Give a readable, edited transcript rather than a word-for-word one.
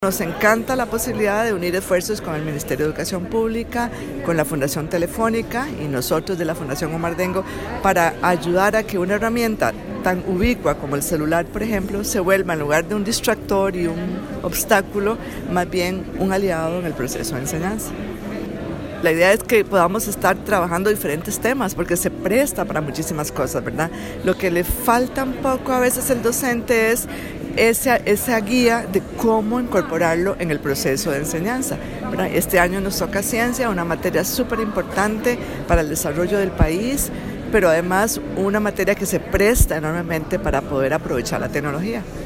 Nos encanta la posibilidad de unir esfuerzos con el Ministerio de Educación Pública, con la Fundación Telefónica y nosotros de la Fundación Omar Dengo para ayudar a que una herramienta tan ubicua como el celular, por ejemplo, se vuelva en lugar de un distractor y un obstáculo, más bien un aliado en el proceso de enseñanza. La idea es que podamos estar trabajando diferentes temas porque se presta para muchísimas cosas, ¿verdad? Lo que le falta un poco a veces al docente es esa guía de cómo incorporarlo en el proceso de enseñanza, ¿verdad? Este año nos toca ciencia, una materia súper importante para el desarrollo del país, pero además una materia que se presta enormemente para poder aprovechar la tecnología.